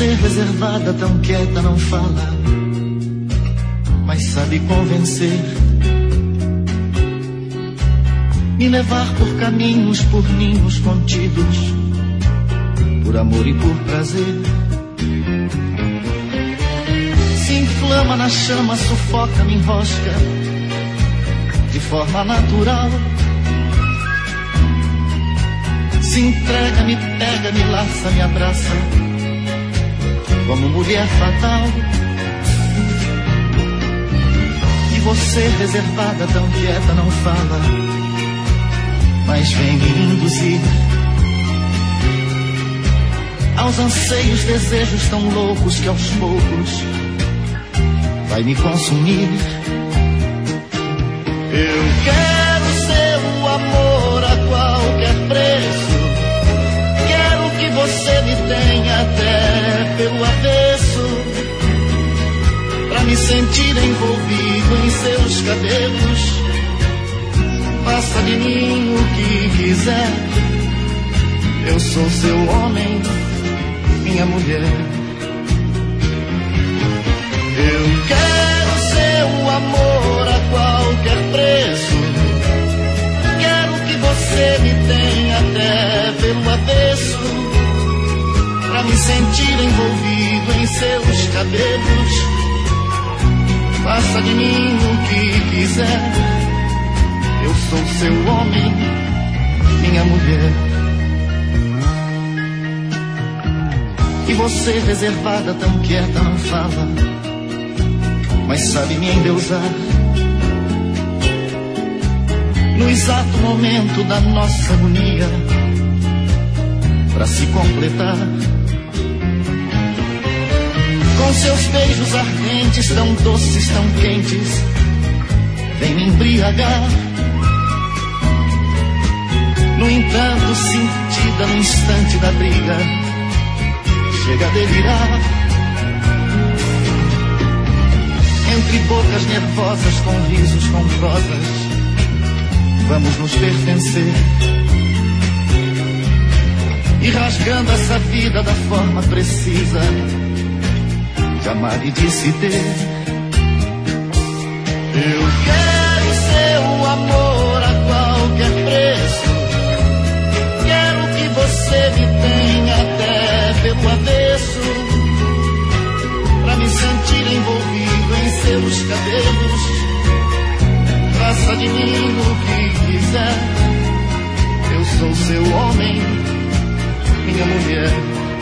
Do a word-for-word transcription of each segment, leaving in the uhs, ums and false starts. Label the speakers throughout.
Speaker 1: você reservada, tão quieta, não fala, mas sabe convencer. Me levar por caminhos, por ninhos contidos, por amor e por prazer. Se inflama na chama, sufoca, me enrosca de forma natural. Se entrega, me pega, me laça, me abraça como mulher fatal. E você reservada, tão quieta, não fala, mas vem me induzir aos anseios, desejos tão loucos que aos poucos vai me consumir. Eu quero seu amor a qualquer preço, quero que você me tenha até pelo avesso, pra me sentir envolvido em seus cabelos. Faça de mim o que quiser, eu sou seu homem, minha mulher. Eu quero seu amor a qualquer preço, quero que você me tenha até pelo avesso, pra me sentir envolvido em seus cabelos. Faça de mim o que quiser, eu sou seu homem, minha mulher. E você reservada, tão quieta, não fala, mas sabe me endeusar. No exato momento da nossa agonia, pra se completar, com seus beijos ardentes, tão doces, tão quentes, vem me embriagar. No entanto, sentida no instante da briga, chega a delirar. Entre bocas nervosas, com risos, com prosas, vamos nos pertencer. E rasgando essa vida da forma precisa de amar e de se ter. Eu quero seu amor a qualquer preço, quero que você me tenha até pelo avesso, pra me sentir envolvido em seus cabelos. Faça de mim o que quiser, eu sou seu homem, minha mulher.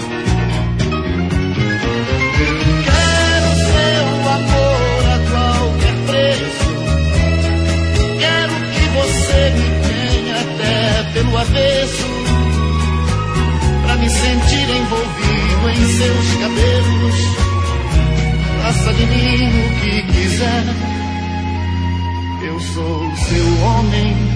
Speaker 1: Eu quero seu amor a qualquer preço, quero que você me tenha até pelo avesso, pra me sentir envolvido em seus cabelos. Faça de mim o que quiser, eu sou seu homem,